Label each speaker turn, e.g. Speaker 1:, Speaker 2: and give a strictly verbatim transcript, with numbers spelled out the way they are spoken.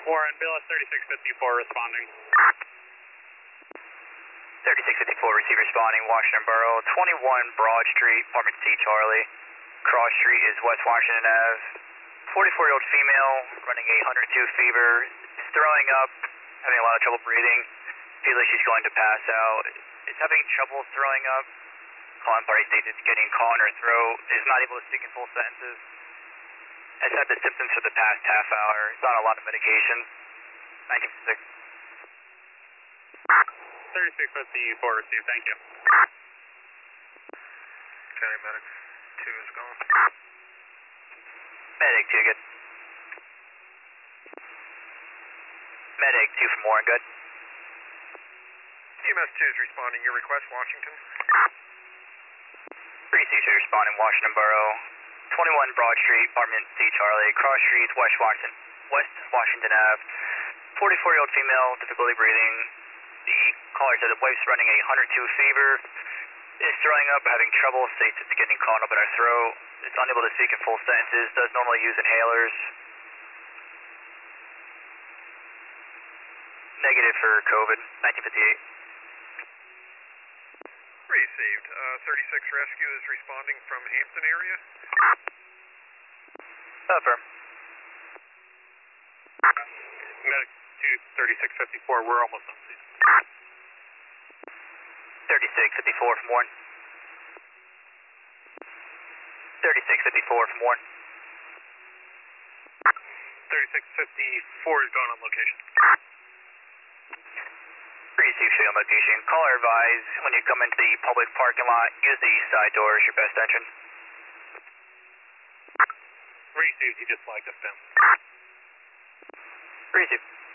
Speaker 1: Warren, Bill at thirty-six fifty-four responding.
Speaker 2: thirty-six fifty-four, receive responding, Washington Borough, twenty-one Broad Street, apartment C, Charlie. Cross Street is West Washington Avenue. forty-four-year-old female, running a one hundred two fever, is throwing up, having a lot of trouble breathing. Feels like she's going to pass out. Is having trouble throwing up. Calling party states it's getting caught in her throat. Is not able to speak in full sentences. Has had the symptoms for the past half hour. It's on a lot of medication. nineteen fifty-six.
Speaker 1: thirty-six fifty-four received, thank you.
Speaker 3: County Medic two is gone.
Speaker 2: Medic two, good. Medic two from Warren, good.
Speaker 3: E M S two is responding. Your request, Washington.
Speaker 2: Received two responding, Washington Borough. twenty-one Broad Street, apartment C, Charlie. Cross Street, West Washington, West Washington Avenue. forty-four-year-old female, difficulty breathing. The caller said the wife's running a one hundred two fever. Is throwing up, having trouble, states it's getting caught up in her throat. It's unable to speak in full sentences, does normally use inhalers. Negative for COVID, nineteen fifty-eight.
Speaker 3: Received. Uh, thirty-six Rescue is responding from Hampton area.
Speaker 2: Affirm.
Speaker 1: Medic two, thirty-six fifty-four, we're almost on scene.
Speaker 2: thirty-six fifty-four from Warren. thirty-six fifty-four from Warren.
Speaker 1: thirty-six fifty-four is gone on location.
Speaker 2: Receive show on location. Caller advise when you come into the public parking lot, use the side door as your best entrance.
Speaker 1: Received, he just flagged us down.
Speaker 2: Receive.